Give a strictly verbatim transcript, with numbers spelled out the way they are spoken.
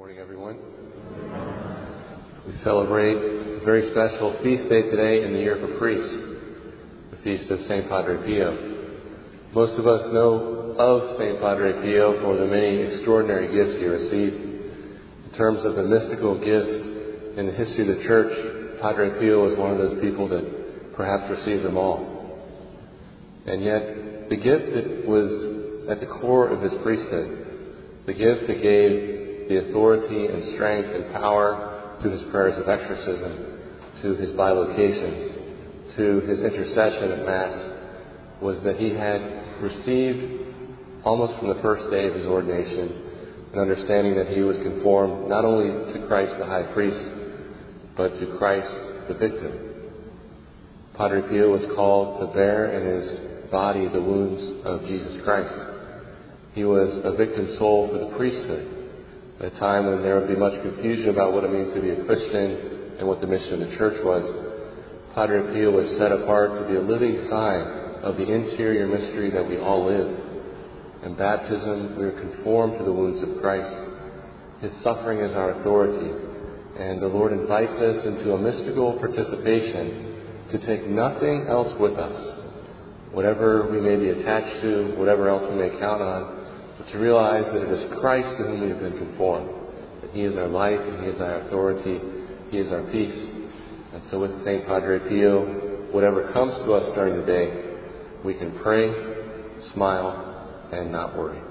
morning, everyone. We celebrate a very special feast day today in the year for priests, the feast of Saint Padre Pio. Most of us know of Saint Padre Pio for the many extraordinary gifts he received. In terms of the mystical gifts in the history of the Church, Padre Pio was one of those people that perhaps received them all. And yet, the gift that was at the core of his priesthood, the gift that gave the authority and strength and power to his prayers of exorcism, to his bilocations, to his intercession at Mass, was that he had received, almost from the first day of his ordination, an understanding that he was conformed not only to Christ the High Priest, but to Christ the victim. Padre Pio was called to bear in his body the wounds of Jesus Christ. He was a victim soul for the priesthood, at a time when there would be much confusion about what it means to be a Christian and what the mission of the Church was. Padre Pio was set apart to be a living sign of the interior mystery that we all live. In baptism, we are conformed to the wounds of Christ. His suffering is our authority, and the Lord invites us into a mystical participation to take nothing else with us, whatever we may be attached to, whatever else we may count on, but to realize that it is Christ to whom we have been conformed, that He is our life and He is our authority, He is our peace. And so with Saint Padre Pio, whatever comes to us during the day, we can pray, smile, and not worry.